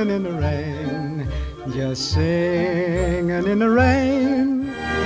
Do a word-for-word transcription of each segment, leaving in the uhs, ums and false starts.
singing in the rain, just singing in the rain.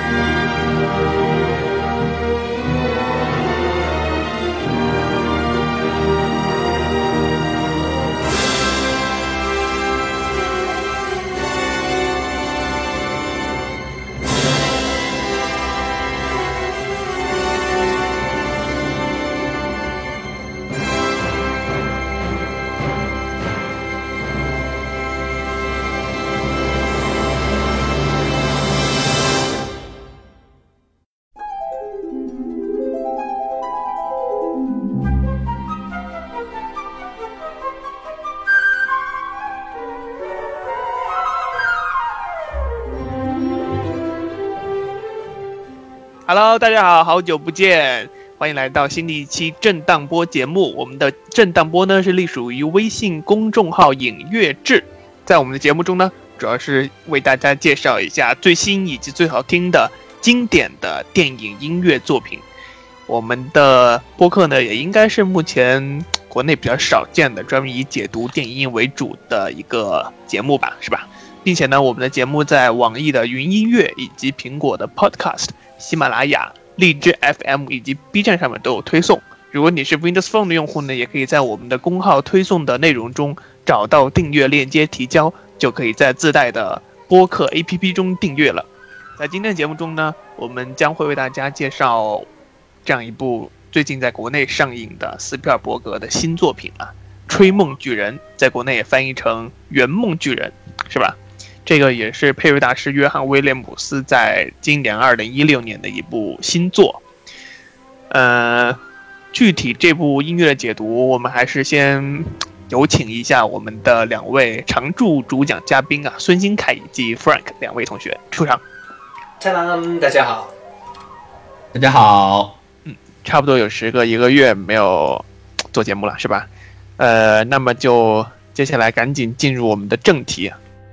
Hello， 大家好，好久不见，欢迎来到新的一期震荡波节目。我们的震荡波呢是隶属于微信公众号影乐志，在我们的节目中呢，主要是为大家介绍一下最新以及最好听的经典的电影音乐作品。我们的播客呢，也应该是目前国内比较少见的专门以解读电影为主的一个节目吧，是吧？并且呢，我们的节目在网易的云音乐以及苹果的 Podcast、喜马拉雅、荔枝 F M 以及 B 站上面都有推送。如果你是 Windows Phone 的用户呢，也可以在我们的公号推送的内容中找到订阅链接提交，就可以在自带的播客 A P P 中订阅了。在今天的节目中呢，我们将会为大家介绍这样一部最近在国内上映的斯皮尔伯格的新作品啊，《吹梦巨人》，在国内也翻译成《圆梦巨人》，是吧？这个也是配乐大师约翰·威廉姆斯在今年二零一六年的一部新作。呃，具体这部音乐的解读，我们还是先有请一下我们的两位常驻主讲嘉宾啊，孙新凯以及 Frank 两位同学出场。 当当，大家好， 大家好。 嗯，差不多有时隔一个月没有做节目了，是吧？呃，那么就接下来赶紧进入我们的正题。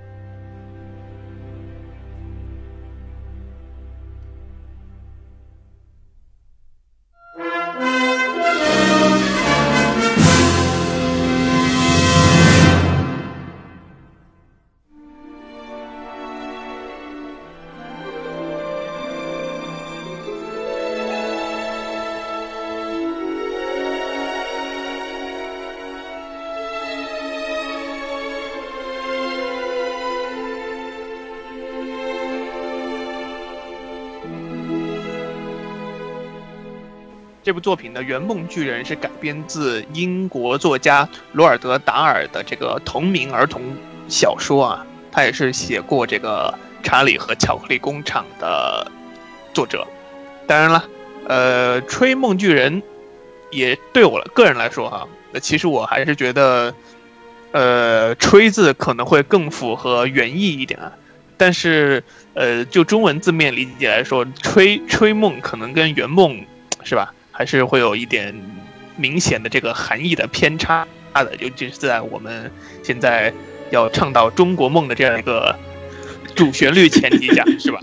这部作品的《圆梦巨人》是改编自英国作家罗尔德·达尔的这个同名儿童小说啊，他也是写过这个《查理和巧克力工厂》的作者。当然了，呃，《吹梦巨人》也对我个人来说哈、啊，其实我还是觉得，呃，吹字可能会更符合原意一点啊。但是，呃，就中文字面理解来说，吹吹梦可能跟圆梦是吧？还是会有一点明显的这个含义的偏差的，尤其是在我们现在要倡导中国梦的这样一个主旋律前提下，是吧？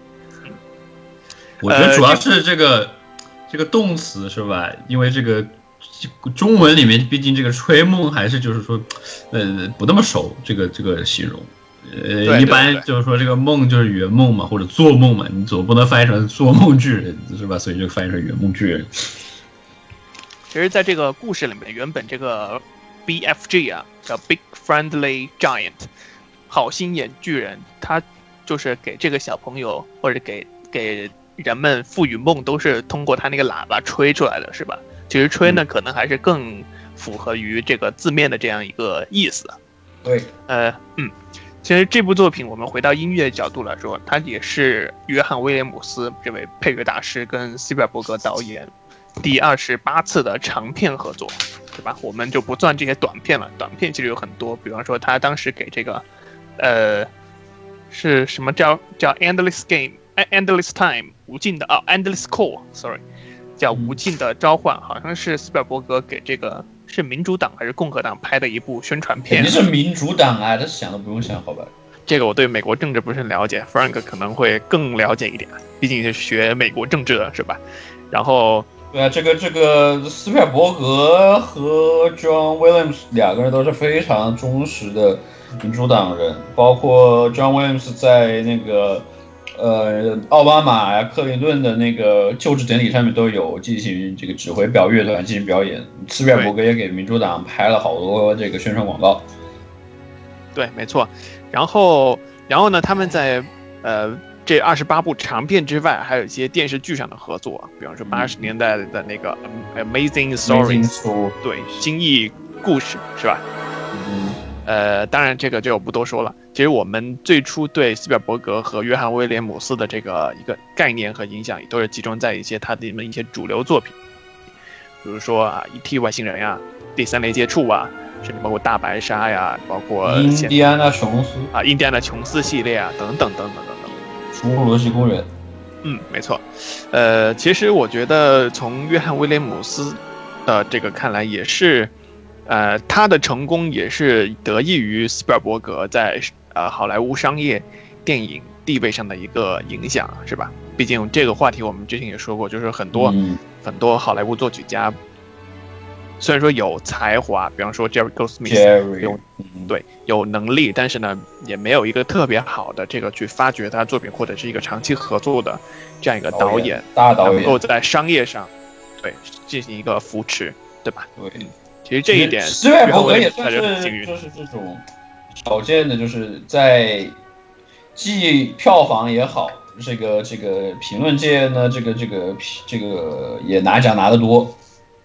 我觉得主要是这个、呃、这个动词是吧？因为这个中文里面毕竟这个吹梦还是就是说，呃，不那么熟这个这个形容。呃，一般就是说这个梦就是圆梦嘛，或者做梦嘛，你总不能翻译成做梦巨人是吧？所以就翻译成圆梦巨人。 其实，在这个故事里面，原本这个 B F G 啊，叫 Big Friendly Giant， 好心眼巨人，他就是给这个小朋友或者给给人们赋予梦，都是通过他那个喇叭吹出来的，是吧？其实吹呢，可能还是更符合于这个字面的这样一个意思。 对， 呃，嗯。其实这部作品，我们回到音乐角度来说，它也是约翰·威廉姆斯这位配乐大师跟斯皮尔伯格导演第二十八次的长片合作，对吧？我们就不算这些短片了，短片其实有很多，比方说他当时给这个，呃，是什么叫叫 Endless Game、Endless Time 无尽的啊、哦、，Endless Call，sorry， 叫无尽的召唤，好像是斯皮尔伯格给这个。是民主党还是共和党拍的一部宣传片？ 肯定是民主党啊，这想都不用想，好吧？ 这个我对美国政治不是很了解 ，Frank 可能会更了解一点，毕竟是学美国政治的，是吧？然后， 对啊，这个这个斯皮尔伯格和 John Williams 两个人都是非常忠实的民主党人，包括 John Williams 在那个呃奥巴马呀、克林顿的那个就职典礼上面都有进行这个指挥表乐团进行表演。斯皮尔伯格也给民主党拍了好多这个宣传广告。 对，没错。然后，然后呢，他们在呃。这二十八部长片之外，还有一些电视剧上的合作，比方说八十年代的那个 Amazing Stories， 对，惊异故事是吧？ 嗯， 呃，当然这个就不多说了。其实我们最初对斯皮尔伯格和约翰威廉姆斯的这个一个概念和影响，也都是集中在一些他的一些主流作品，比如说啊 ，E T 外星人呀，第三类接触啊，甚至包括大白鲨呀，包括印第安纳琼斯啊，印第安纳琼斯系列啊，等等等等等等。 侏罗纪公园， 嗯，没错，呃，其实我觉得从约翰威廉姆斯的这个看来，也是，呃，他的成功也是得益于斯皮尔伯格在呃好莱坞商业电影地位上的一个影响，是吧？毕竟这个话题我们之前也说过，就是很多、嗯、很多好莱坞作曲家。虽然说有才华，比方说 Jerry Goldsmith 有对有能力，但是呢，也没有一个特别好的这个去发掘他作品或者是一个长期合作的这样一个导演， 大导演能够在商业上对进行一个扶持，对吧？ 对， 嗯、其实这一点， 斯皮尔伯格也算是就是这种少见的，就是在既票房也好，这个这个评论界呢，这个这个这个也拿奖拿得多。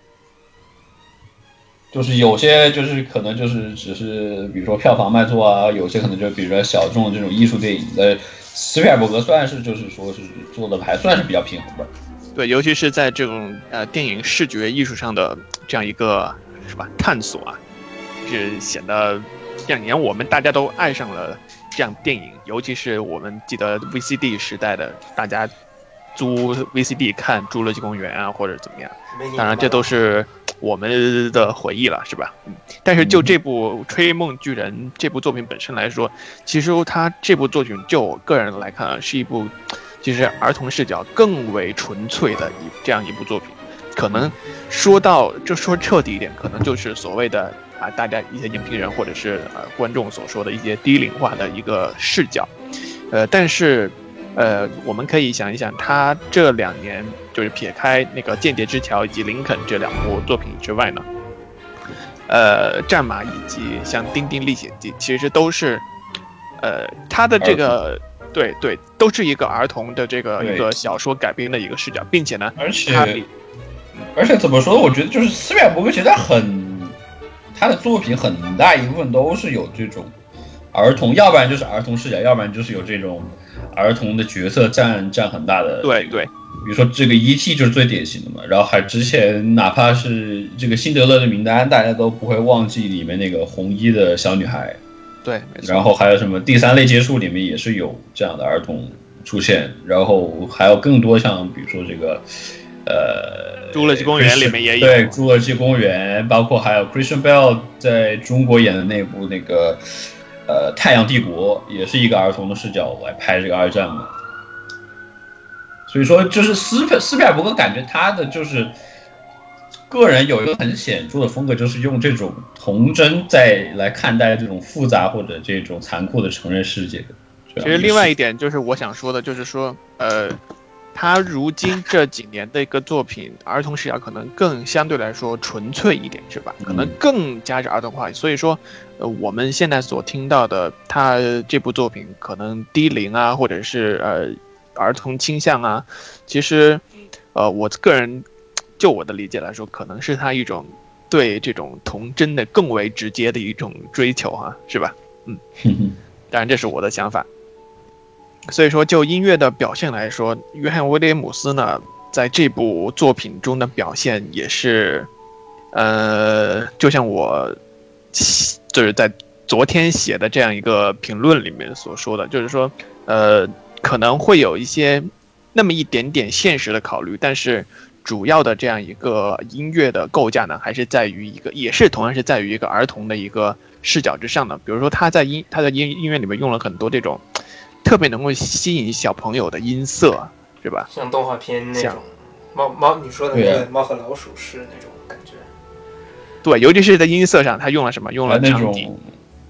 就是有些就是可能就是只是比如说票房卖座啊，有些可能就比如说小众的这种艺术电影的，斯皮尔伯格算是就是说是做的还算是比较平衡吧。 对，尤其是在这种呃电影视觉艺术上的这样一个是吧探索啊，是显得这两年我们大家都爱上了这样电影，尤其是我们记得 V C D 时代的大家租 V C D 看《侏罗纪公园》啊，或者怎么样，当然这都是我们的回忆了，是吧？嗯，但是就这部《吹梦巨人》这部作品本身来说，其实它这部作品就我个人来看啊，是一部其实儿童视角更为纯粹的一这样一部作品。可能说到就说彻底一点，可能就是所谓的啊，大家一些影评人或者是呃观众所说的一些低龄化的一个视角，呃，但是。呃，我们可以想一想，他这两年就是撇开那个《间谍之桥》以及《林肯》这两部作品之外呢，呃，《战马》以及像《丁丁历险记》，其实都是，呃，他的这个对对，都是一个儿童的这个一个小说改编的一个视角，并且呢， 而且而且怎么说呢？我觉得就是斯皮尔伯格其实很，他的作品很大一部分都是有这种儿童，要不然就是儿童视角，要不然就是有这种。儿童的角色占占很大的， 对对， 比如说这个 E T 就是最典型的嘛，然后还之前哪怕是这个辛德勒的名单，大家都不会忘记里面那个红衣的小女孩， 对，没错。 然后还有什么第三类接触里面也是有这样的儿童出现，然后还有更多像比如说这个呃， 侏罗纪公园里面也有， 对，侏罗纪公园，包括还有 Christian Bale 在中国演的那部那个。呃，太阳帝国也是一个儿童的视角来拍这个二战嘛，所以说就是斯皮斯皮尔伯格感觉他的就是个人有一个很显著的风格，就是用这种童真在来看待这种复杂或者这种残酷的成人世界。 其实另外一点就是我想说的，就是说，呃，他如今这几年的一个作品，儿童视角可能更相对来说纯粹一点，是吧？可能更加是儿童化，所以说。呃，我们现在所听到的他这部作品可能低龄啊，或者是呃儿童倾向啊，其实，呃，我个人就我的理解来说，可能是他一种对这种童真的更为直接的一种追求啊，是吧？嗯，当然这是我的想法。所以说，就音乐的表现来说，约翰威廉姆斯呢，在这部作品中的表现也是，呃，就像我。就是在昨天写的这样一个评论里面所说的，就是说，呃，可能会有一些那么一点点现实的考虑，但是主要的这样一个音乐的构架呢，还是在于一个，也是同样是在于一个儿童的一个视角之上的。比如说，他在音他在音音乐里面用了很多这种特别能够吸引小朋友的音色，是吧？ 像动画片那种猫猫，你说的那个猫和老鼠是那种感觉。 对，尤其是在音色上，他用了什么？用了长笛，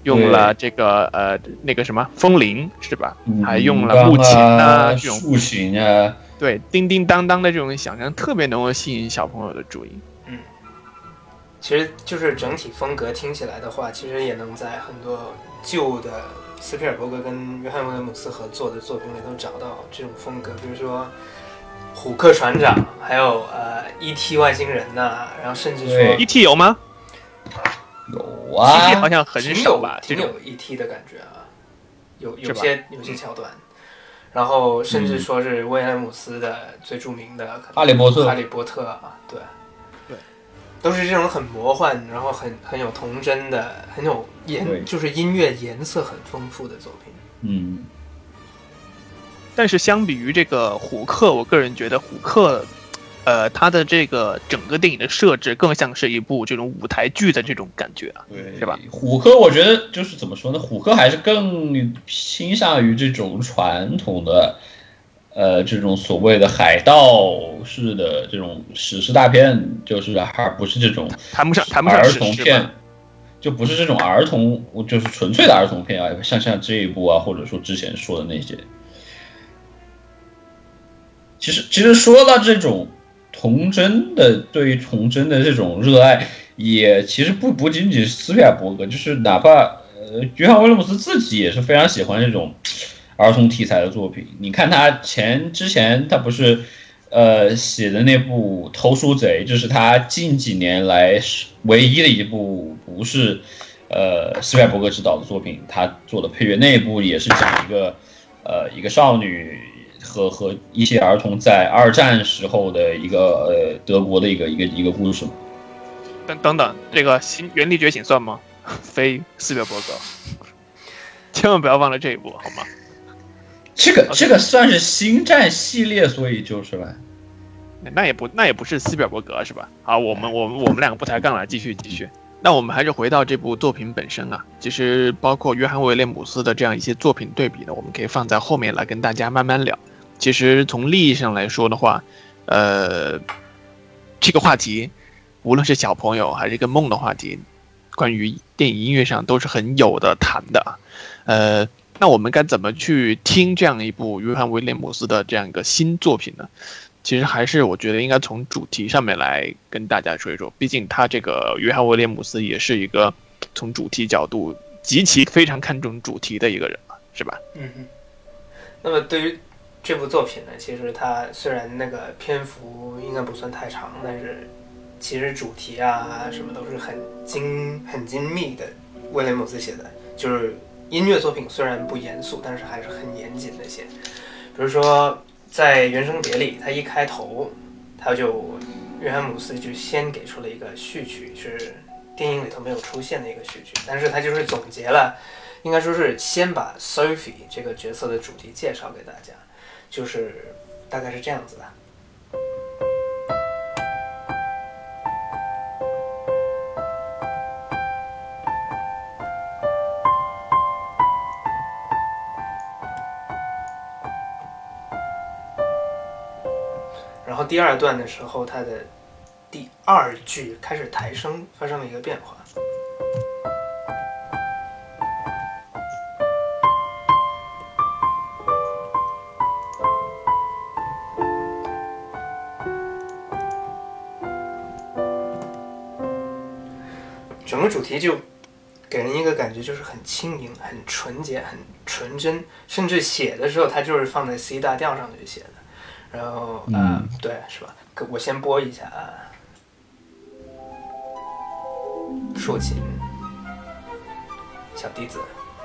用了这个呃那个什么风铃是吧？还用了木琴啊，这种竖琴啊， 对，叮叮当当的这种响声，特别能够吸引小朋友的注意。 嗯，其实就是整体风格听起来的话，其实也能在很多旧的斯皮尔伯格跟约翰威廉姆斯合作的作品里头找到这种风格，比如说虎克船长，还有呃 E T 外星人呐、啊，然后甚至说 E T 有吗？ 有啊 ，E T 好像很少吧， 挺有 E T 的感觉啊，有有些有些桥段，然后甚至说是威廉姆斯的最著名的《 哈利波特》， 哈利波特啊，对，对，都是这种很魔幻，然后很很有童真的，很有颜，就是音乐颜色很丰富的作品。 嗯， 但是相比于这个虎克，我个人觉得虎克。呃，它的这个整个电影的设置更像是一部这种舞台剧的这种感觉啊， 对， 是吧？ 虎克我觉得就是怎么说呢？虎克还是更倾向于这种传统的，呃，这种所谓的海盗式的这种史诗大片，就是而不是这种谈不上谈不上儿童片，就不是这种儿童，就是纯粹的儿童片啊，像像这一部啊，或者说之前说的那些。其实，其实说到这种。童真的对于童真的这种热爱，也其实不不仅仅是斯皮尔伯格，就是哪怕呃约翰威廉姆斯自己也是非常喜欢这种儿童题材的作品。你看他前之前他不是呃写的那部《偷书贼》，这是他近几年来唯一的一部不是呃斯皮尔伯格执导的作品，他做的配乐那一部也是讲一个呃一个少女。和和一些儿童在二战时候的一个呃德国的一个一个一个故事。 等等等，这个新《原力觉醒》算吗？非斯皮尔伯格，千万不要忘了这一部，好吗？ 这个这个算是星战系列，所以就是吧。 那也不那也不是斯皮尔伯格是吧？好，我们我们我们两个不抬杠了，继续继续。那我们还是回到这部作品本身啊，其实包括约翰威廉姆斯的这样一些作品对比呢，我们可以放在后面来跟大家慢慢聊。其实从利益上来说的话，呃，这个话题，无论是小朋友还是一个梦的话题，关于电影音乐上都是很有的谈的。呃，那我们该怎么去听这样一部约翰威廉姆斯的这样一个新作品呢？其实还是我觉得应该从主题上面来跟大家说一说，毕竟他这个约翰威廉姆斯也是一个从主题角度极其非常看重主题的一个人嘛，是吧？ 嗯哼。那么对于这部作品呢，其实它虽然那个篇幅应该不算太长，但是其实主题啊什么都是很精很精密的。威廉姆斯写的，就是音乐作品虽然不严肃，但是还是很严谨的写。比如说在《原声碟》里，他一开头，他就约翰姆斯就先给出了一个序曲，是电影里头没有出现的一个序曲，但是他就是总结了，应该说是先把 Sophie 这个角色的主题介绍给大家。就是大概是这样子的。然后第二段的时候，它的第二句开始抬升，发生了一个变化。整个主题就给人一个感觉，就是很轻盈、很纯洁、很纯真，甚至写的时候，它就是放在 C 大调上去写的。然后，嗯、呃，对，是吧？我先播一下啊，竖琴，小笛子，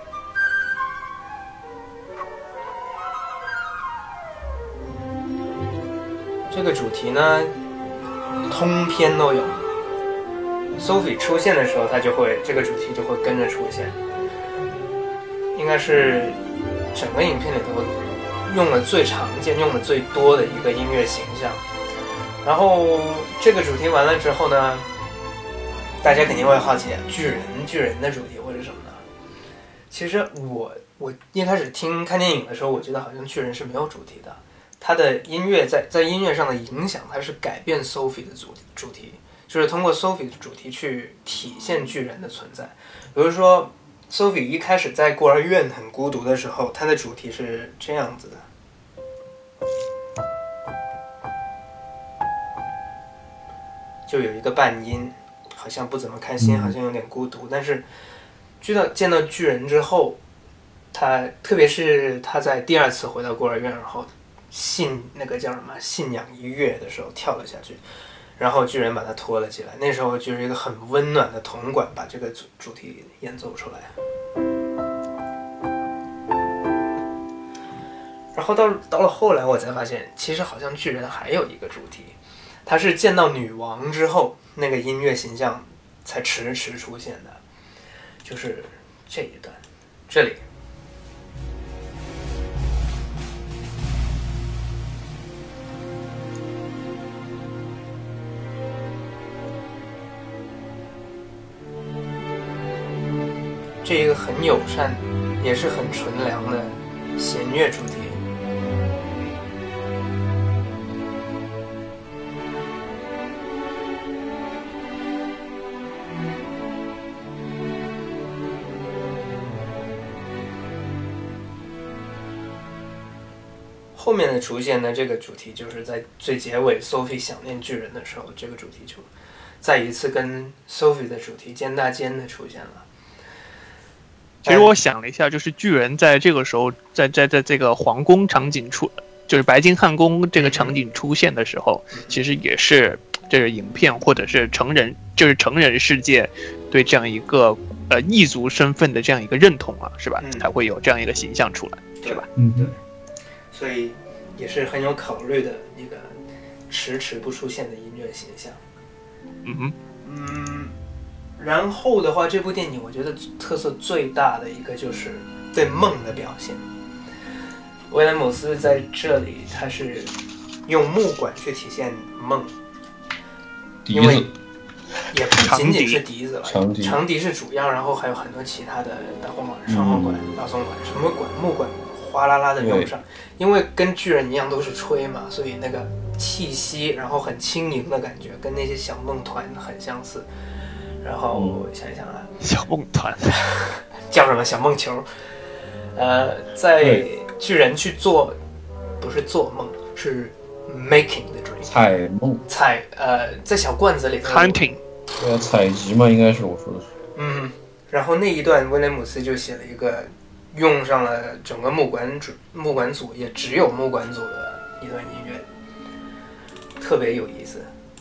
这个主题呢，通篇都有。Sophie 出现的时候，它就会这个主题就会跟着出现，应该是整个影片里头用的最常见、用的最多的一个音乐形象。然后这个主题完了之后呢，大家肯定会好奇，巨人巨人的主题会是什么呢？其实我我一开始听看电影的时候，我觉得好像巨人是没有主题的，它的音乐在在音乐上的影响，它是改变 Sophie 的主主题。就是通过 Sophie 的主题去体现巨人的存在。比如说 Sophie 一开始在孤儿院很孤独的时候，它的主题是这样子的。就有一个半音，好像不怎么开心，好像有点孤独。但是，知道见到巨人之后，他特别是他在第二次回到孤儿院，然后信那个叫什么信仰一跃的时候跳了下去，然后巨人把他拖了起来。那时候就是一个很温暖的铜管把这个主主题演奏出来。然后到到了后来，我才发现，其实好像巨人还有一个主题。他是见到女王之后，那个音乐形象才迟迟出现的，就是这一段，这里。这一个很友善，也是很纯良的弦乐主题。后面的出现的这个主题，就是在最结尾 Sophie 想念巨人的时候，这个主题就再一次跟 Sophie 的主题肩搭肩的出现了。 其实我想了一下，就是巨人在这个时候，在在在这个皇宫场景出，就是白金汉宫这个场景出现的时候，其实也是这是影片或者是成人，就是成人世界对这样一个呃异族身份的这样一个认同啊，是吧？ 嗯、 才会有这样一个形象出来，是吧？ 嗯， 对。所以也是很有考虑的一个迟迟不出现的音乐形象。 嗯哼， 嗯，然后的话，这部电影我觉得特色最大的一个就是对梦的表现。威廉姆斯在这里他是用木管去体现梦，因为也不仅仅是笛子了， 长笛长笛是主要，然后还有很多其他的大簧管、双簧管、大松管，什么管木管哗啦啦的用上，因为跟巨人一样都是吹嘛，所以那个气息，然后很轻盈的感觉，跟那些小梦团很相似。然后想一想啊， 小梦团叫什么小梦球？呃，在巨人去做，不是做梦，是 making the dream， 采梦， 采呃，在小罐子里 hunting， 对啊，采集嘛，应该是我说的是。 嗯，然后那一段威廉姆斯就写了一个，用上了整个木管组，木管组也只有木管组的一段音乐，特别有意思。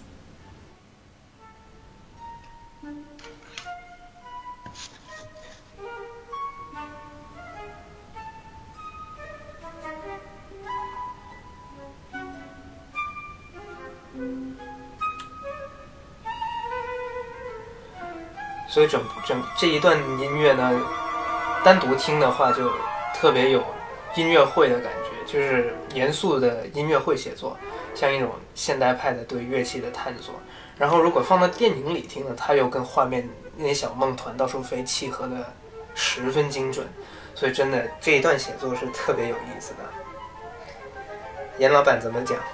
所以整整这一段音乐呢，单独听的话就特别有音乐会的感觉，就是严肃的音乐会写作，像一种现代派的对乐器的探索。然后如果放到电影里听呢，它又跟画面那些小梦团到处飞契合的十分精准，所以真的这一段写作是特别有意思的。严老板怎么讲？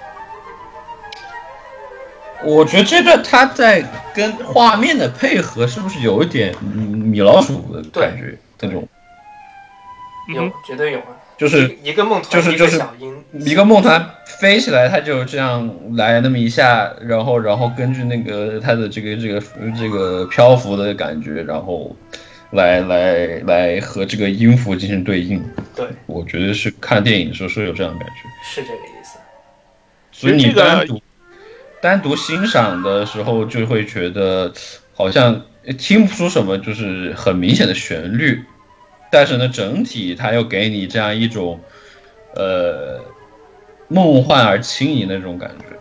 我觉得这段他在跟画面的配合是不是有一点米老鼠的感觉？那种有，绝对有啊！ 就是一个梦团， 就是就是一个梦团飞起来，它就这样来那么一下，然后然后根据那个它的这个这个这个漂浮的感觉，然后来来来和这个音符进行对应。 对， 我觉得是看电影的时候是有这样的感觉， 是这个意思。 所以你单独。单独欣赏的时候就会觉得好像听不出什么就是很明显的旋律，但是呢整体它又给你这样一种呃梦幻而轻盈的那种感觉。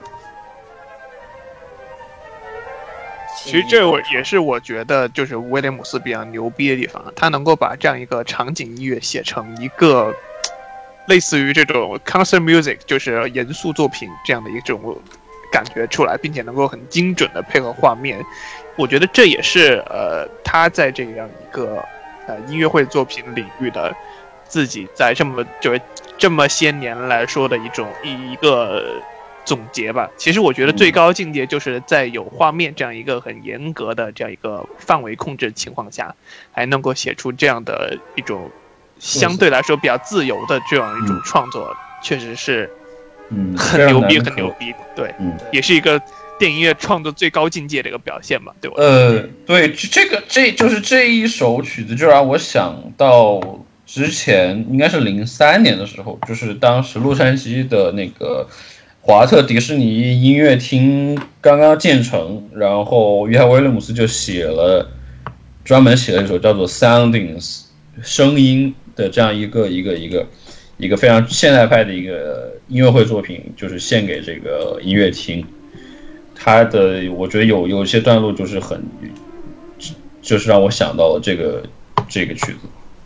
其实这也是我觉得就是威廉姆斯比较牛逼的地方，他能够把这样一个场景音乐写成一个类似于这种 concert music， 就是严肃作品这样的一种感觉出来，并且能够很精准的配合画面。我觉得这也是呃他在这样一个呃音乐会作品领域的自己在这么就是这么些年来说的一种一个总结吧。其实我觉得最高境界就是在有画面这样一个很严格的这样一个范围控制的情况下，还能够写出这样的一种相对来说比较自由的这样一种创作，确实是嗯很牛逼，很牛逼。对， 嗯， 也是一个电影乐创作最高境界的一个表现吧，对我。 呃，对，这个这就是这一首曲子，就让我想到之前应该是零三年的时候，就是当时洛杉矶的那个华特迪士尼音乐厅刚刚建成，然后约翰威廉姆斯就写了专门写了一首叫做 Soundings 声音的这样一个一个一个一个非常现代派的一个音乐会作品，就是献给这个音乐厅。他的我觉得有有一些段落就是很，就是让我想到了这个这个曲子。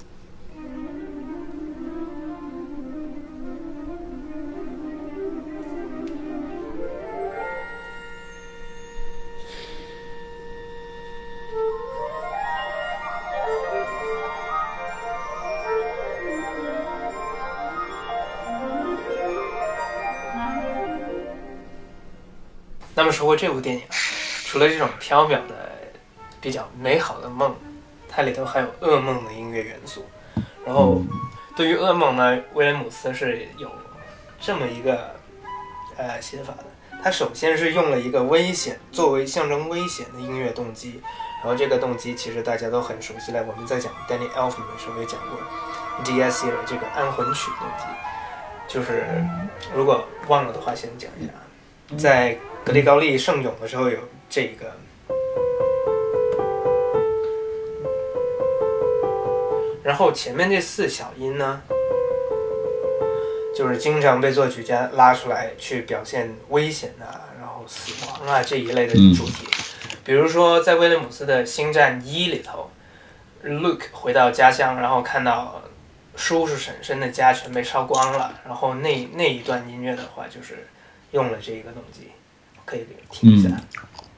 那么说回这部电影，除了这种缥缈的、比较美好的梦，它里头还有噩梦的音乐元素。然后，对于噩梦呢，威廉姆斯是有这么一个呃写法的。他首先是用了一个危险作为象征危险的音乐动机，然后这个动机其实大家都很熟悉了，我们在讲 Danny Elfman 的时候也讲过 D S E 的这个安魂曲动机。就是如果忘了的话，先讲一下。在格里高利圣咏的时候有这个，然后前面这四小音呢，就是经常被作曲家拉出来去表现危险啊，然后死亡啊这一类的主题。比如说在威廉姆斯的《星战一》里头 ，Luke 回到家乡，然后看到叔叔婶婶的家全被烧光了，然后那那一段音乐的话，就是用了这个动机，可以听一下。嗯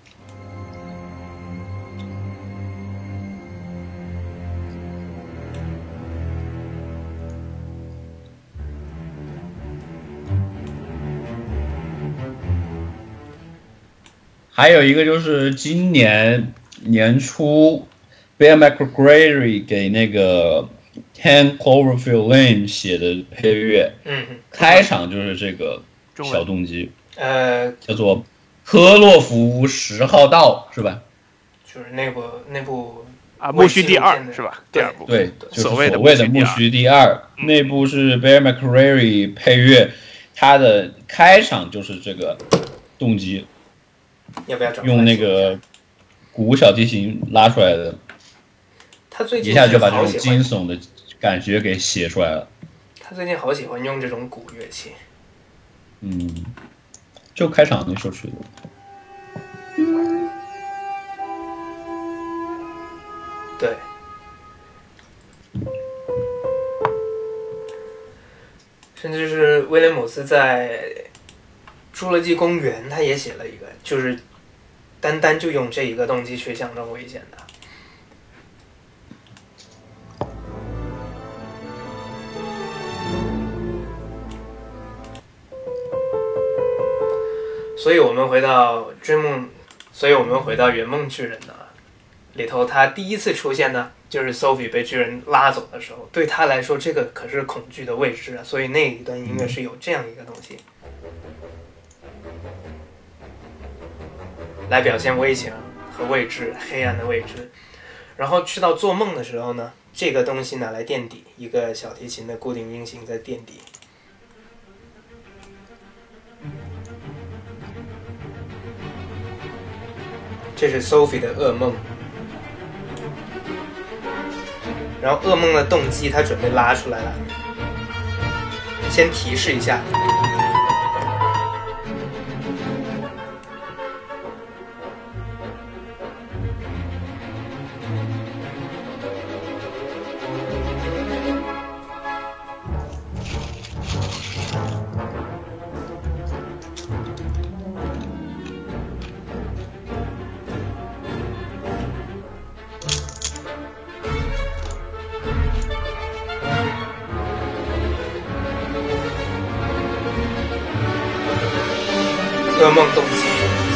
还有一个就是今年年初 Bear McCreary 给那个ten Cloverfield Lane 写的配乐， 嗯， 开场就是这个小动机， 呃， 叫做科洛弗十号道，是吧？ 就是那部那部啊，木须第二是吧？第二部， 对，就是所谓的木须第二，那部是 Bear McCreary 配乐，它的开场就是这个动机。 要不要找用那个鼓小提琴拉出来的， 他最近一下就把这种惊悚的感觉给写出来了。 他最近好喜欢用这种鼓乐器。 嗯，就开场那首曲子。 嗯，对。甚至是威廉姆斯在侏罗纪公园他也写了一个，就是单单就用这一个动机去象征危险的。所以我们回到追梦，所以我们回到圆梦巨人呢里头，他第一次出现呢，就是 Sophie 被巨人拉走的时候，对他来说这个可是恐惧的未知啊，所以那一段音乐是有这样一个东西。来表现危险和未知，黑暗的未知。然后去到做梦的时候呢，这个东西拿来垫底，一个小提琴的固定音型在垫底。这是 Sophie 的噩梦，然后噩梦的动机他准备拉出来了，先提示一下。 噩梦动机》。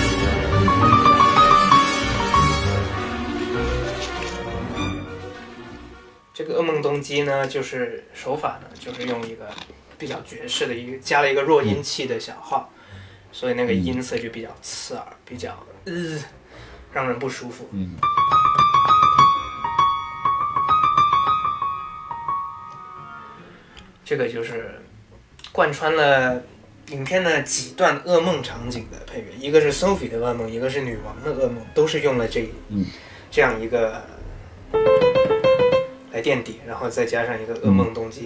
这个噩梦动机呢，就是手法呢，就是用一个比较爵士的一个加了一个弱音器的小号，所以那个音色就比较刺耳，比较呃让人不舒服。 嗯。 这个就是贯穿了影片的几段噩梦场景的配乐，一个是 Sophie 的噩梦，一个是女王的噩梦，都是用了这、 嗯、 这样一个来垫底，然后再加上一个噩梦动机。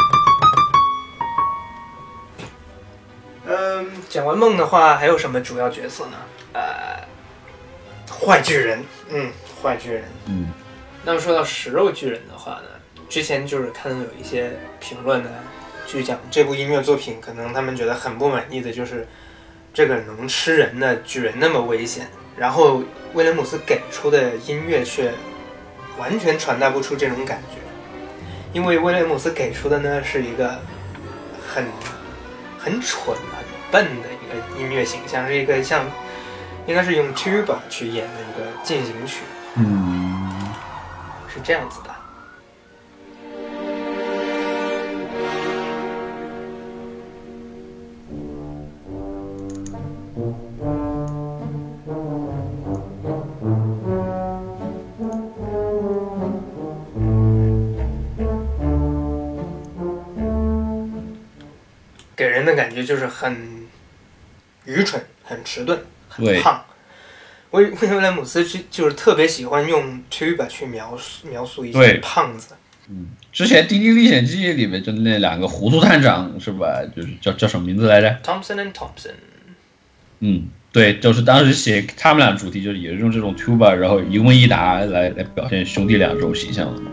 嗯，讲完梦的话，还有什么主要角色呢？呃，坏巨人，嗯，坏巨人， 嗯。 那么说到食肉巨人的话呢？之前就是看到有一些评论呢，去讲这部音乐作品，可能他们觉得很不满意的就是这个能吃人的巨人那么危险，然后威廉姆斯给出的音乐却完全传达不出这种感觉，因为威廉姆斯给出的呢是一个很很蠢很笨的一个音乐形象，是一个像应该是用 tuba 去演的一个进行曲， 嗯， 是这样子的。给人的感觉就是很愚蠢、很迟钝、很胖。威威廉姆斯就是特别喜欢用 tuba 去描述描述一些胖子。 嗯，之前《丁丁历险记》里面就那两个糊涂探长是吧？就是叫叫什么名字来着 ？Thompson and Thompson。 嗯，对，就是当时写他们俩主题，就是也是用这种 tuba， 然后一问一答来来表现兄弟俩这种形象的。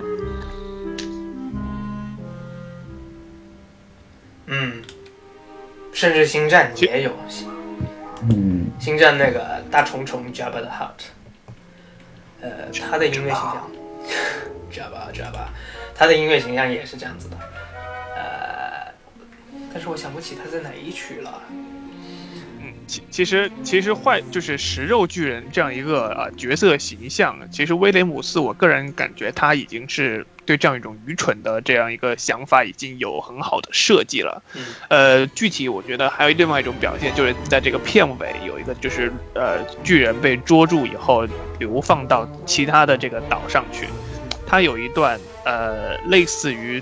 嗯。甚至星战也有， 嗯， 星战那个大虫虫 Jabba the Hutt， 呃，他的音乐形象 Jabba Jabba， 他的音乐形象也是这样子的，呃，但是我想不起他在哪一曲了。 嗯，其其实其实坏就是食肉巨人这样一个呃角色形象，其实威廉姆斯我个人感觉他已经是。对这样一种愚蠢的这样一个想法已经有很好的设计了， 嗯、 呃，具体我觉得还有另外一种表现，就是在这个片尾有一个就是呃巨人被捉住以后流放到其他的这个岛上去，它有一段呃类似于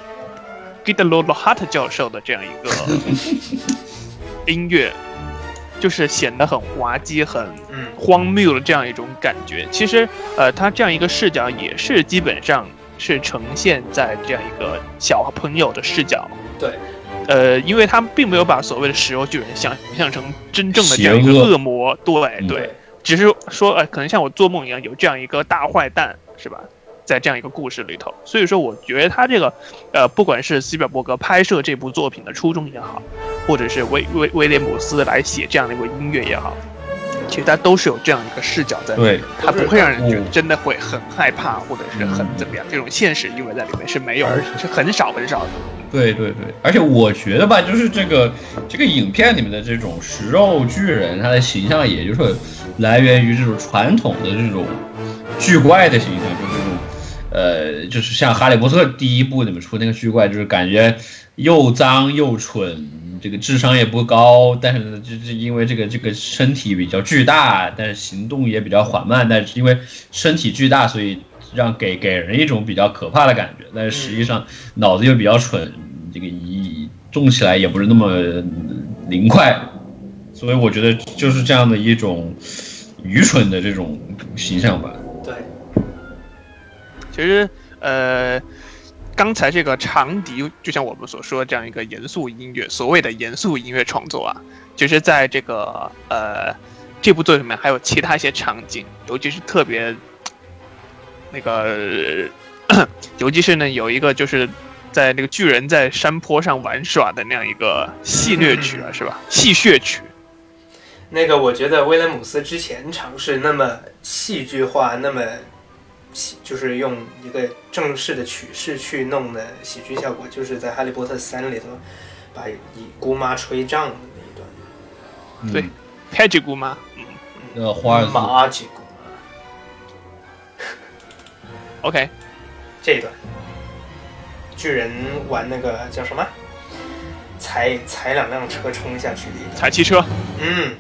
Gidlo Lohart 教授的这样一个音乐，就是显得很滑稽、很荒谬的这样一种感觉。其实呃，它这样一个视角也是基本上。是呈现在这样一个小朋友的视角， 对， 呃，因为他并没有把所谓的食肉巨人想象成真正的这样一个恶魔，对对，只是说呃，可能像我做梦一样有这样一个大坏蛋，是吧？在这样一个故事里头，所以说我觉得他这个呃，不管是斯皮尔伯格拍摄这部作品的初衷也好，或者是威威威廉姆斯来写这样的一个音乐也好。其实它都是有这样一个视角在里面，它不会让人觉得真的会很害怕，或者是很怎么样，这种现实意味在里面是没有，是很少很少的。 对对对，而且我觉得吧，就是这个这个影片里面的这种食肉巨人，他的形象也就是来源于这种传统的这种巨怪的形象，就是这种呃，就是像哈利波特第一部里面出那个巨怪，就是感觉又脏又蠢。这个智商也不高，但是就是因为这个这个身体比较巨大，但是行动也比较缓慢，但是因为身体巨大，所以让给给人一种比较可怕的感觉，但是实际上脑子又比较蠢，这个一动起来也不是那么灵快，所以我觉得就是这样的一种愚蠢的这种形象吧。 对， 其实呃。刚才这个长笛，就像我们所说的这样一个严肃音乐，所谓的严肃音乐创作啊，就是在这个呃这部作品里面还有其他一些场景，尤其是特别那个，尤其是呢有一个就是在那个巨人在山坡上玩耍的那样一个戏谑曲啊，是吧？戏谑曲。 那个我觉得威廉姆斯之前尝试那么戏剧化，那么。就是用一个正式的曲式去弄的喜剧效果，就是在《哈利波特三》里头把以姑妈吹胀的那一段。 对， 开吉古吗？嗯， 呃，华尔兹马吉古嘛。 OK， 这一段，巨人玩那个叫什么？踩踩两辆车冲下去的一段。 踩汽车。 嗯。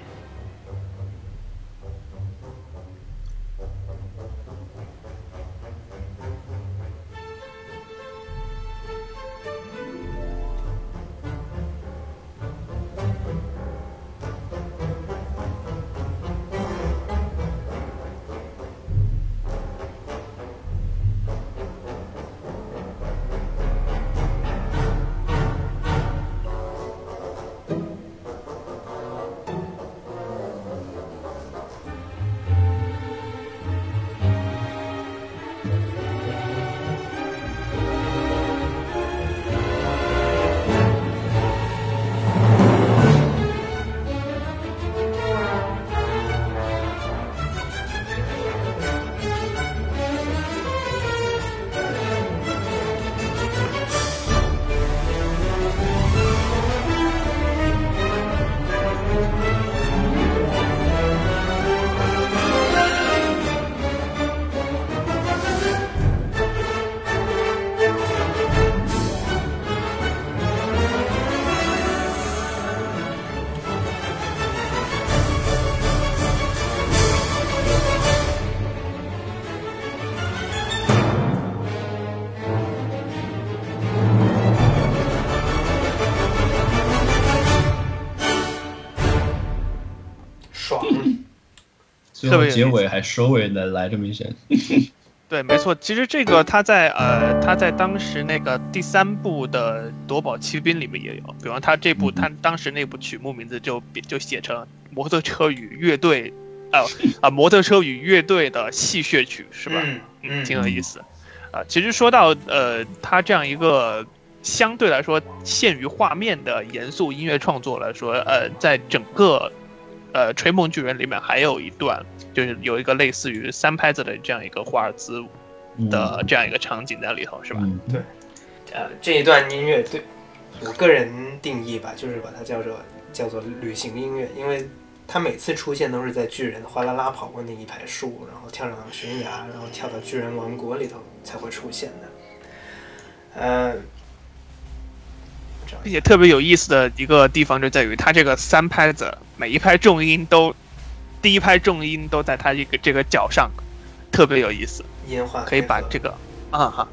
最后结尾还收尾的来这么一声。 对，没错，其实这个他在呃他在当时那个第三部的《夺宝奇兵》里面也有，比方他这部他当时那部曲目名字就就写成《摩托车与乐队》，呃啊摩托车与乐队的戏谑曲是吧？ 嗯嗯， 挺有意思。啊、呃，其实说到呃他这样一个相对来说限于画面的严肃音乐创作来说，呃，在整个呃《吹梦巨人》里面还有一段，就是有一个类似于三拍子的这样一个华尔兹的这样一个场景在里头，是吧？ 嗯， 对。呃，这一段音乐对我个人定义吧，就是把它叫做叫做旅行音乐，因为它每次出现都是在巨人哗啦啦跑过那一排树，然后跳上悬崖，然后跳到巨人王国里头才会出现的。呃。 并且特别有意思的一个地方就在于，它这个三拍子，每一拍重音都，第一拍重音都在它这个这个脚上，特别有意思。 烟花可以把这个啊哈。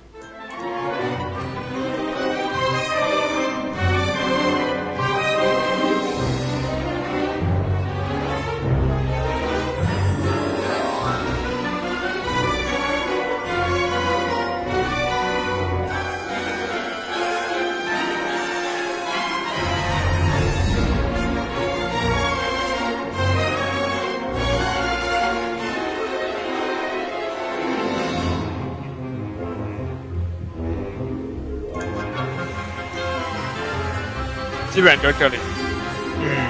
基本上就是这里。 嗯，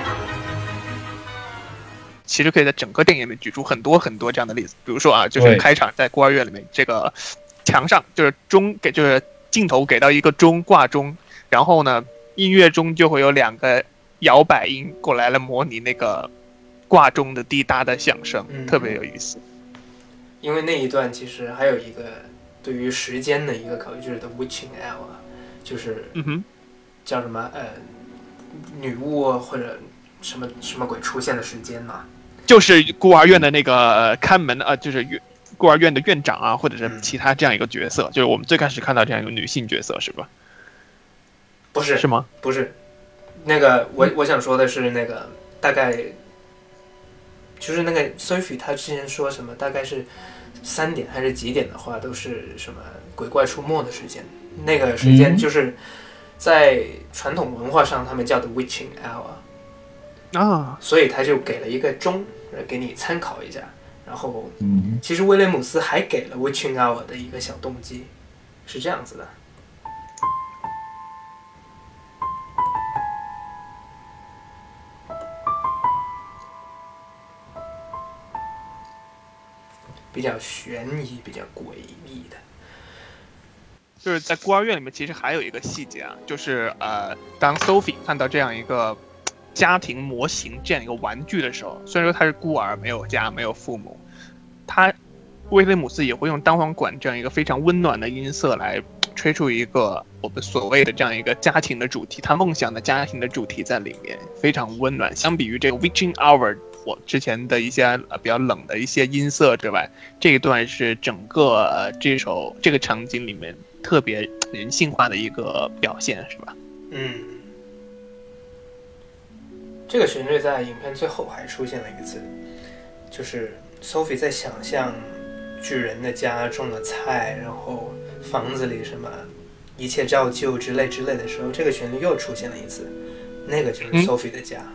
其实可以在整个电影里面举出很多很多这样的例子，比如说啊，就是开场在孤儿院里面，这个墙上就是钟给，就是镜头给到一个钟挂钟，然后呢，音乐中就会有两个摇摆音过来了模拟那个挂钟的滴答的响声， 嗯、 特别有意思。 因为那一段其实还有一个对于时间的一个考虑，就是 the witching hour， 就是嗯哼， 叫什么呃。女巫或者什么什么鬼出现的时间嘛， 就是孤儿院的那个看门啊、呃，就是孤儿院的院长啊，或者是其他这样一个角色，嗯、就是我们最开始看到这样一个女性角色，是吧？ 不是， 是吗？ 不是，那个我我想说的是那个大概就是那个 Sophie 她之前说什么，大概是三点还是几点的话，都是什么鬼怪出没的时间，那个时间就是。嗯在传统文化上，他们叫的 witching hour 啊， 所以他就给了一个钟给你参考一下。然后， 嗯， 其实威廉姆斯还给了 witching hour 的一个小动机，是这样子的。比较悬疑、比较诡异的。 就是在孤儿院里面，其实还有一个细节啊，就是呃，当 Sophie 看到这样一个家庭模型这样一个玩具的时候，虽然说他是孤儿，没有家，没有父母，他威廉姆斯也会用单簧管这样一个非常温暖的音色来吹出一个我们所谓的这样一个家庭的主题，他梦想的家庭的主题在里面，非常温暖。相比于这个 Witching Hour 我之前的一些、呃、比较冷的一些音色之外，这一段是整个、呃、这首这个场景里面特别人性化的一个表现，是吧？ 嗯，这个旋律在影片最后还出现了一次，就是 Sophie 在想象巨人的家种了菜，然后房子里什么一切照旧之类之类的时候，这个旋律又出现了一次，那个就是 Sophie 的家。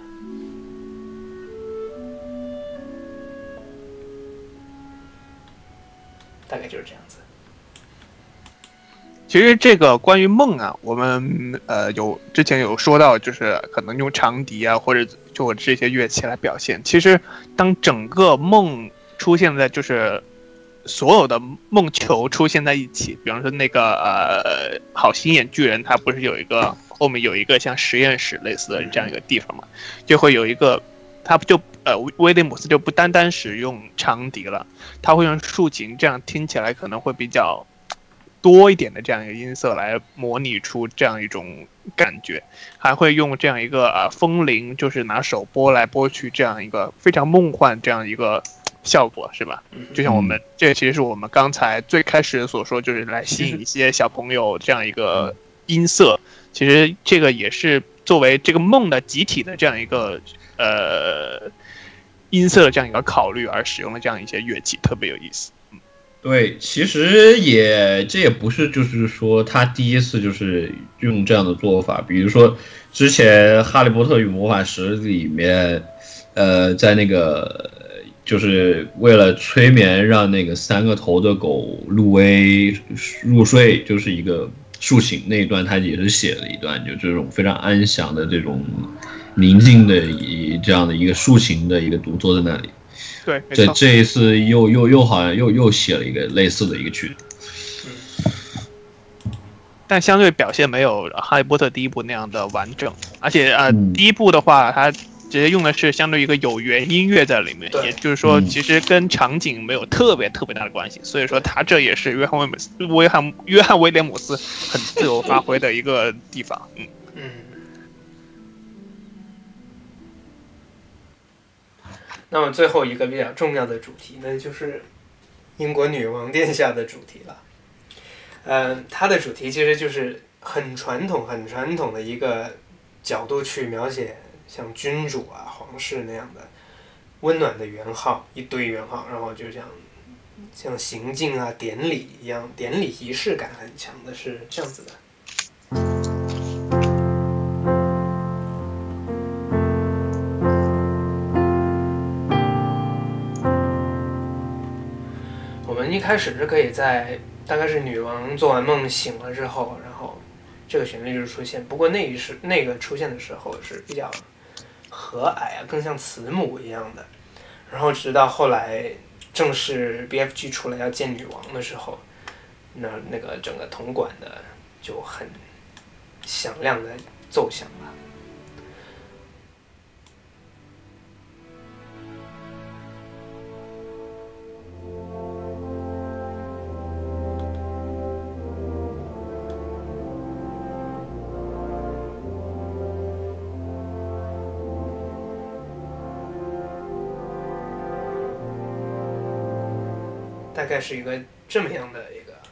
嗯、大概就是这样子。 其实这个关于梦啊，我们呃有之前有说到，就是可能用长笛啊，或者就这些乐器来表现。其实当整个梦出现在就是所有的梦球出现在一起，比方说那个呃好心眼巨人，他不是有一个后面有一个像实验室类似的这样一个地方嘛，就会有一个他就呃威廉姆斯就不单单使用长笛了，他会用竖琴，这样听起来可能会比较多一点的这样一个音色来模拟出这样一种感觉，还会用这样一个呃风铃，就是拿手拨来拨去这样一个非常梦幻这样一个效果，是吧？就像我们、嗯、这其实是我们刚才最开始所说，就是来吸引一些小朋友这样一个音色。其实这个也是作为这个梦的集体的这样一个呃音色的这样一个考虑而使用的这样一些乐器，特别有意思。 对，其实也这也不是就是说他第一次就是用这样的做法，比如说之前《哈利波特与魔法石》里面，呃，在那个就是为了催眠让那个三个头的狗路威入睡，就是一个竖琴那一段，他也是写了一段，就这种非常安详的这种宁静的一这样的一个竖琴的一个独奏在那里。 对， 这这一次又又又好像又又写了一个类似的一个曲子， 但相对表现没有《哈利波特》第一部那样的完整，而且呃， 嗯、 第一部的话，它直接用的是相对一个有源音乐在里面，也就是说，其实跟场景没有特别特别大的关系，所以说它这也是约翰威姆斯、约翰约翰威廉姆斯很自由发挥的一个地方，嗯嗯。那么最后一个比较重要的主题呢，就是英国女王殿下的主题了。呃，它的主题其实就是很传统、很传统的一个角度去描写像君主啊、皇室那样的温暖的元号，一堆元号，然后就像像行进啊、典礼一样，典礼仪式感很强的，是这样子的。我们一开始是可以在大概是女王做完梦醒了之后，然后这个旋律就出现。不过那一时那个出现的时候是比较和蔼啊，更像慈母一样的。然后直到后来正式 B F G 出来要见女王的时候，那那个整个铜管的就很响亮的奏响了。大概是一个这么样的一个，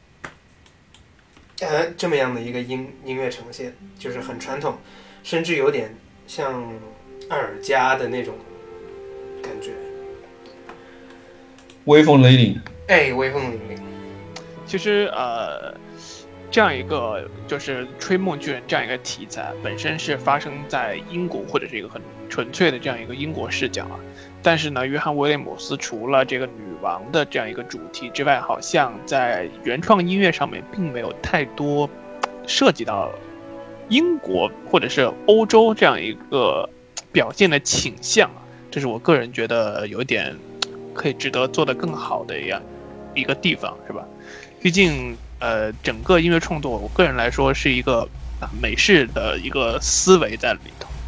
呃，这么样的一个音音乐呈现，就是很传统，甚至有点像阿尔加的那种感觉。 威风凛凛， 哎，威风凛凛。 其实呃，这样一个就是吹梦巨人这样一个题材，本身是发生在英国，或者是一个很纯粹的这样一个英国视角啊。但是呢，约翰威廉姆斯除了这个女王的这样一个主题之外，好像在原创音乐上面并没有太多涉及到英国或者是欧洲这样一个表现的倾向啊，这是我个人觉得有点可以值得做得更好的一样一个地方，是吧？毕竟呃，整个音乐创作，我个人来说是一个啊美式的一个思维在里头。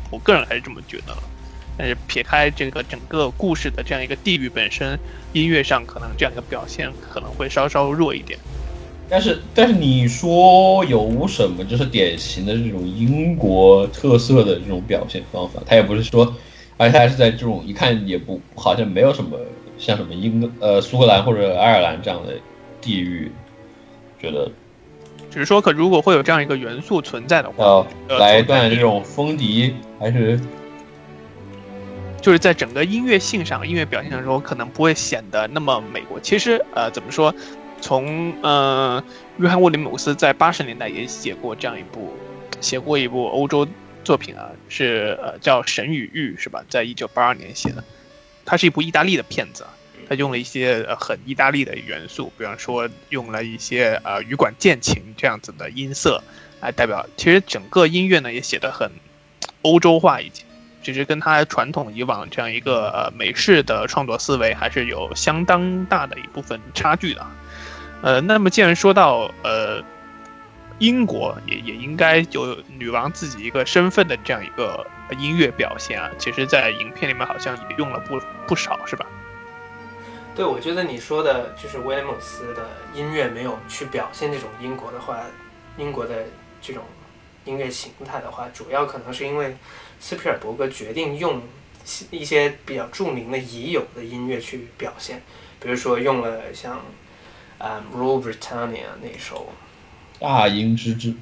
我个人还是这么觉得了。但是撇开这个整个故事的这样一个地域本身，音乐上可能这样一个表现可能会稍稍弱一点。 但是但是你说有什么就是典型的这种英国特色的这种表现方法？他也不是说，而且他还是在这种一看也不好像没有什么像什么英呃苏格兰或者爱尔兰这样的地域，觉得只是说，可如果会有这样一个元素存在的话， 要来一段这种风笛，还是就是在整个音乐性上、音乐表现的时候，可能不会显得那么美国。其实，呃，怎么说？从呃，约翰沃里姆斯在八十年代也写过这样一部，写过一部欧洲作品啊，是呃叫《神与欲》，是吧？在一九八二年写的，它是一部意大利的片子，它用了一些呃很意大利的元素，比方说用了一些呃羽管键琴这样子的音色来代表。其实整个音乐呢也写得很欧洲化一些。其实跟他传统以往这样一个呃美式的创作思维还是有相当大的一部分差距的，呃，那么既然说到呃英国也也应该有女王自己一个身份的这样一个音乐表现啊，其实在影片里面好像也用了不不少，是吧？ 对，我觉得你说的就是威廉姆斯的音乐没有去表现这种英国的话，英国的这种音乐形态的话，主要可能是因为斯皮尔伯格决定用一些比较著名的已有的音乐去表现，比如说用了像呃、um, Rule Britannia 那首大英之治，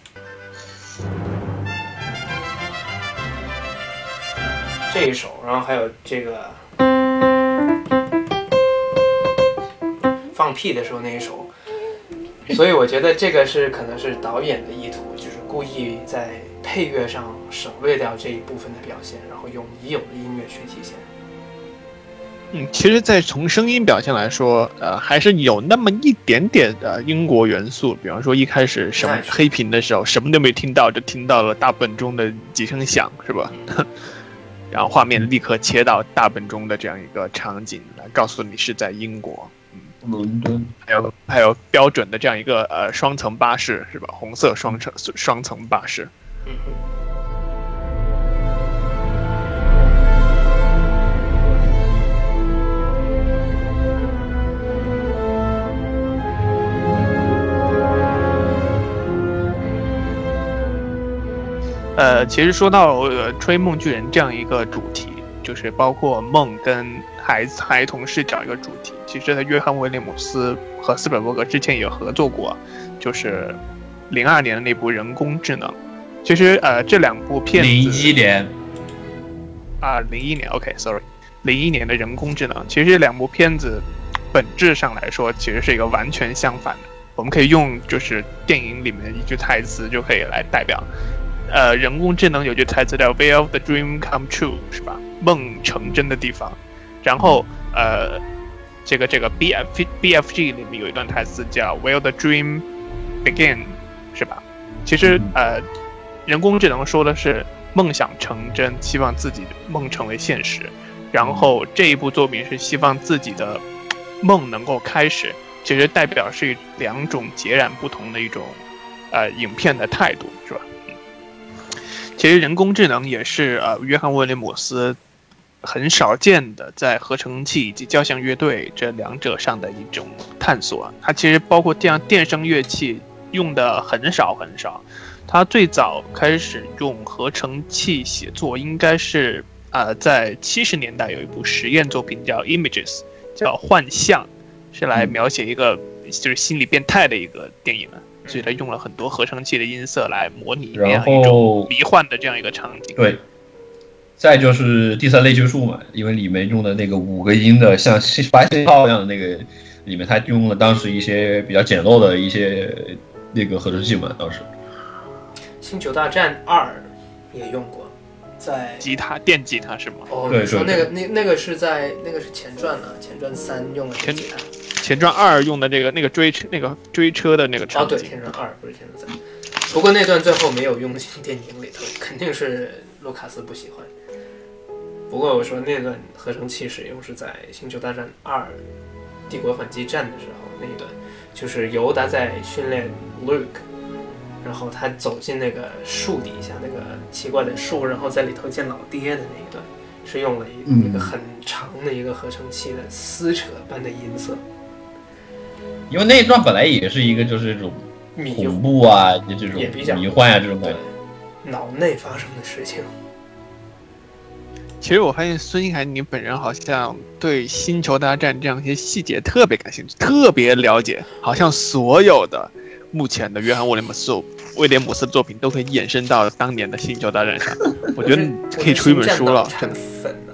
这一首，然后还有这个放屁的时候那一首，所以我觉得这个是可能是导演的意图，就是故意在配乐上省略掉这一部分的表现，然后用已有的音乐去体现。 嗯，其实，在从声音表现来说，呃，还是有那么一点点的英国元素。比方说，一开始什么黑屏的时候，什么都没听到，就听到了大本钟的几声响，是吧？嗯、然后画面立刻切到大本钟的这样一个场景，来告诉你是在英国。 伦敦， 还有还有标准的这样一个呃双层巴士，是吧？红色双层双层巴士。 嗯呃，其实说到呃吹梦巨人这样一个主题，就是包括梦跟孩子孩童视角一个主题，其实约翰威廉姆斯和斯皮尔伯格之前也有合作过，就是零二年的那部人工智能。其实呃这两部片子， 零一年啊零一年 OK sorry 零一年的人工智能，其实这两部片子本质上来说其实是一个完全相反的。我们可以用就是电影里面一句台词就可以来代表。呃，人工智能有句台词叫 "Where the dream come true"， 是吧？梦成真的地方。然后，呃，这个这个 B F B F G 里面有一段台词叫 "Where the dream begin"， 是吧？其实，呃，人工智能说的是梦想成真，希望自己的梦成为现实。然后这一部作品是希望自己的梦能够开始，其实代表是两种截然不同的一种呃影片的态度，是吧？其实人工智能也是呃约翰威廉姆斯很少见的在合成器以及交响乐队这两者上的一种探索。它其实包括这样电声乐器用的很少很少。他最早开始用合成器写作，应该是呃在七十年代有一部实验作品叫 Images， 叫幻象，是来描写一个就是心理变态的一个电影。所以他用了很多合成器的音色来模拟那样一种迷幻的这样一个场景。 对，再就是第三类结束嘛，因为里面用的那个五个音的像发信号一样的那个，里面他用了当时一些比较简陋的一些那个合成器嘛，当时。 星球大战二也用过，在吉他电吉他是吗？ 哦，你说那个那那个是在那个是前传呢，前传三用的电吉他。 前传二用的这个那个追车那个追车的那个场景。 哦，对，前传二不是前传三。不过那段最后没有用进电影里头，肯定是卢卡斯不喜欢。不过我说那段合成器使用是在《星球大战二：帝国反击战》的时候那一段，就是尤达在训练 Luke， 然后他走进那个树底下那个奇怪的树，然后在里头见老爹的那一段，是用了一、嗯、一个很长的一个合成器的撕扯般的音色。 因为那一段本来也是一个就是这种恐怖啊，这种迷幻啊这种感觉， 脑内发生的事情。 其实我发现孙一涵你本人好像对星球大战这样一些细节特别感兴趣，特别了解，好像所有的目前的约翰威廉姆斯威廉姆斯的作品都可以延伸到当年的星球大战上。我觉得你可以出一本书了，真的。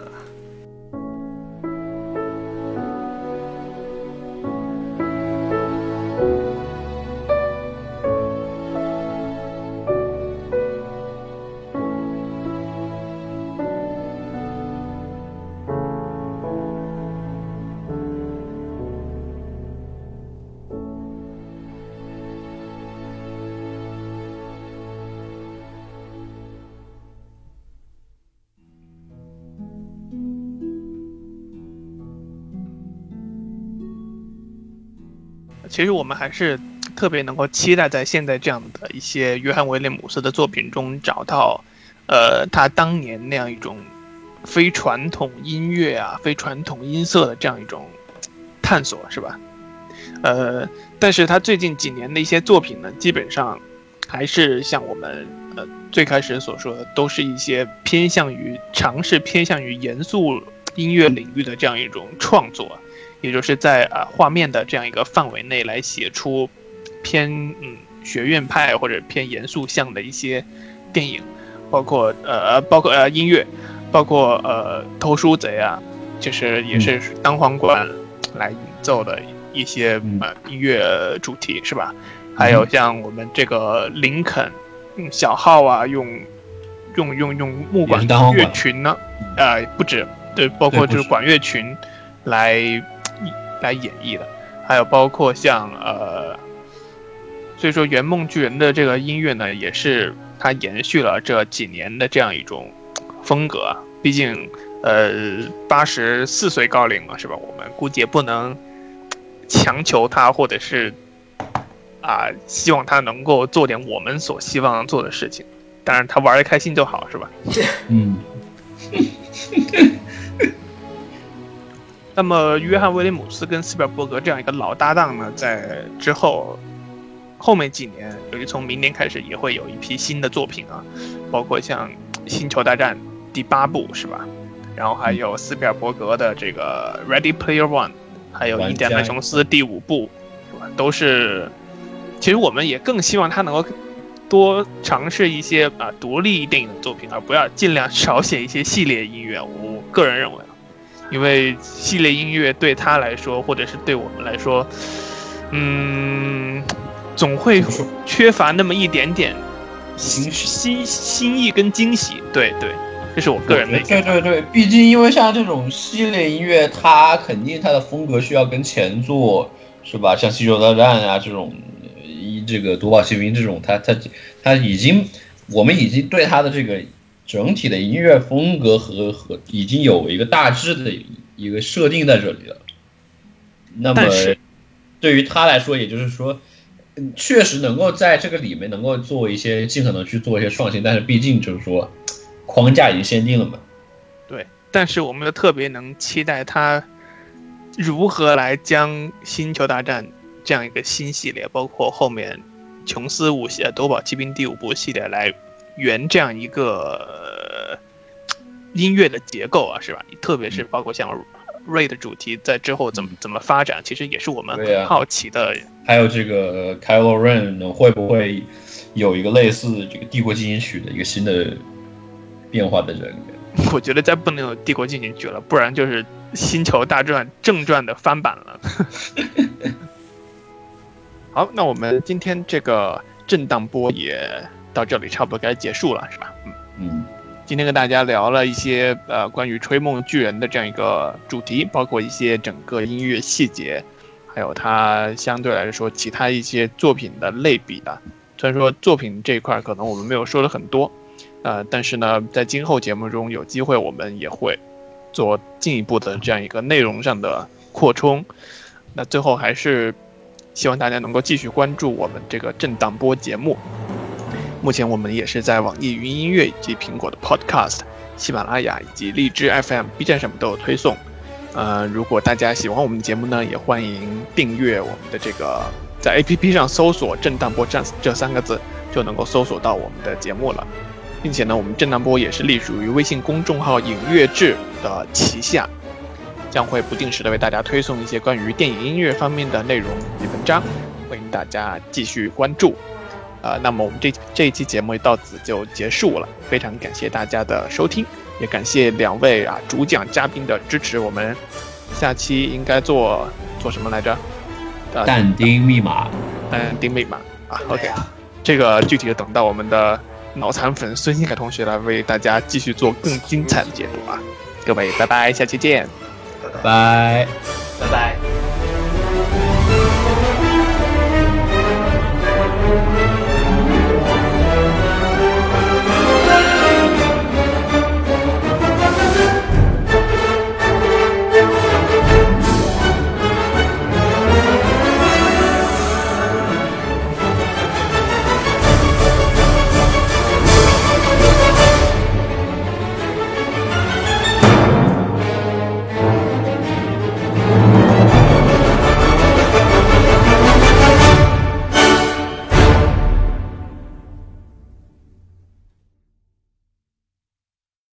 其实我们还是特别能够期待在现在这样的一些约翰威廉姆斯的作品中找到，呃，他当年那样一种非传统音乐啊、非传统音色的这样一种探索，是吧？呃，但是他最近几年的一些作品呢，基本上还是像我们呃最开始所说的，都是一些偏向于尝试偏向于严肃音乐领域的这样一种创作。也就是在呃画面的这样一个范围内来写出偏嗯学院派或者偏严肃向的一些电影，包括呃包括呃音乐，包括呃偷书贼啊，就是也是单簧管来演奏的一些呃音乐主题，是吧？还有像我们这个林肯用小号啊，用用用用木管乐群呢，呃不止，对，包括就是管乐群来。来演绎的，还有包括像呃，所以说圆梦巨人的这个音乐呢，也是它延续了这几年的这样一种风格。毕竟呃八十四岁高龄了，是吧？我们估计也不能强求他，或者是啊、呃、希望他能够做点我们所希望做的事情。当然他玩得开心就好，是吧？ 嗯。 那么，约翰威廉姆斯跟斯皮尔伯格这样一个老搭档呢，在之后后面几年，尤其从明年开始，也会有一批新的作品啊，包括像《星球大战》第八部是吧？然后还有斯皮尔伯格的这个《Ready Player One》，还有《印第安纳琼斯》第五部，是吧？都是，其实我们也更希望他能够多尝试一些啊、呃、独立电影的作品，而不要尽量少写一些系列音乐。我个人认为。因为系列音乐对他来说，或者是对我们来说，嗯，总会缺乏那么一点点新新新意跟惊喜。对对，这是我个人的一对对对，毕竟因为像这种系列音乐，它肯定它的风格需要跟前作是吧？像《星球大战》啊这种，一这个《夺宝奇兵》这种，它它它已经，我们已经对它的这个。整体的音乐风格和和已经有一个大致的一个设定在这里了。那么，对于他来说，也就是说，确实能够在这个里面能够做一些尽可能去做一些创新，但是毕竟就是说，框架已经限定了嘛。 对，但是我们又特别能期待他如何来将《星球大战》这样一个新系列，包括后面琼斯五系、夺宝奇兵第五部系列来。圆这样一个、呃、音乐的结构啊，是吧？特别是包括像 Ray 的主题在之后怎么怎么发展，其实也是我们很好奇的。 啊、还有这个 Kylo Ren 会不会有一个类似这个帝国进行曲的一个新的变化在这里面？ 我觉得再不能有帝国进行曲了，不然就是星球大战正传的翻版了。好，那我们今天这个震荡波也。到这里差不多该结束了，是吧？嗯嗯， 今天跟大家聊了一些呃关于吹梦巨人的这样一个主题，包括一些整个音乐细节，还有它相对来说其他一些作品的类比的。虽然说作品这一块可能我们没有说的很多，呃，但是呢，在今后节目中有机会我们也会做进一步的这样一个内容上的扩充。那最后还是希望大家能够继续关注我们这个震荡波节目。 目前我们也是在网易云音乐以及苹果的 Podcast、喜马拉雅以及荔枝 F M、B 站上面都有推送。呃，如果大家喜欢我们的节目呢，也欢迎订阅我们的这个，在 A P P 上搜索震荡波这这三个字就能够搜索到我们的节目了。并且呢，我们震荡波也是隶属于微信公众号影乐志的旗下，将会不定时的为大家推送一些关于电影音乐方面的内容与文章，欢迎大家继续关注。呃，那么我们这这一期节目到此就结束了，非常感谢大家的收听，也感谢两位啊主讲嘉宾的支持。我们下期应该做做什么来着？呃、 但丁密码， 但丁密码啊 ，OK， 这个具体的等到我们的脑残粉孙新凯同学来为大家继续做更精彩的解读啊！各位，拜拜，下期见， 拜拜。 拜拜。